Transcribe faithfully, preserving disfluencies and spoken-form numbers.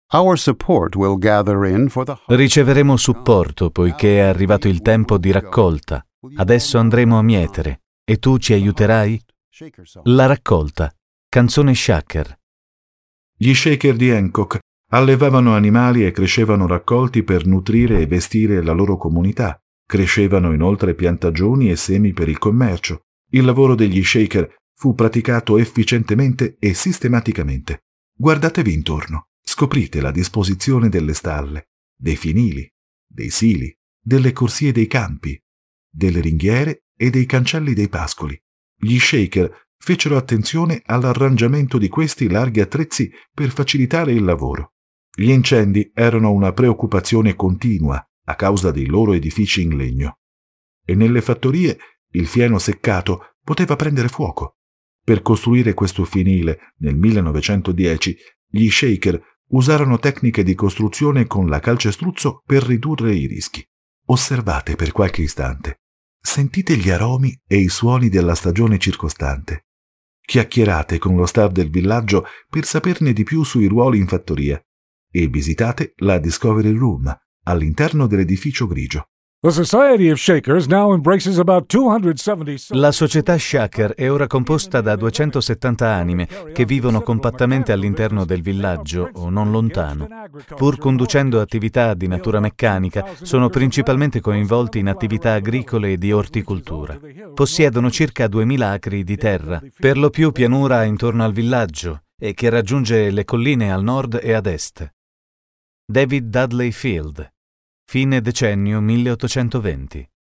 Our support will gather in for the... Riceveremo supporto poiché è arrivato il tempo di raccolta. Adesso andremo a mietere e tu ci aiuterai? La raccolta. Canzone Shaker. Gli shaker di Hancock allevavano animali e crescevano raccolti per nutrire e vestire la loro comunità. Crescevano inoltre piantagioni e semi per il commercio. Il lavoro degli shaker fu praticato efficientemente e sistematicamente. Guardatevi intorno, scoprite la disposizione delle stalle, dei fienili, dei sili, delle corsie dei campi, delle ringhiere e dei cancelli dei pascoli. Gli shaker fecero attenzione all'arrangiamento di questi larghi attrezzi per facilitare il lavoro. Gli incendi erano una preoccupazione continua a causa dei loro edifici in legno. E nelle fattorie il fieno seccato poteva prendere fuoco. Per costruire questo fienile nel millenovecentodieci, gli shaker usarono tecniche di costruzione con la calcestruzzo per ridurre i rischi. Osservate per qualche istante. Sentite gli aromi e i suoni della stagione circostante. Chiacchierate con lo staff del villaggio per saperne di più sui ruoli in fattoria e visitate la Discovery Room all'interno dell'edificio grigio. The Society of Shakers now embraces about duecentosettanta... La società Shaker è ora composta da duecentosettanta anime che vivono compattamente all'interno del villaggio o non lontano. Pur conducendo attività di natura meccanica, sono principalmente coinvolti in attività agricole e di orticoltura. Possiedono circa duemila acri di terra, per lo più pianura intorno al villaggio, e che raggiunge le colline al nord e ad est. David Dudley Field. Fine decennio milleottocentoventi.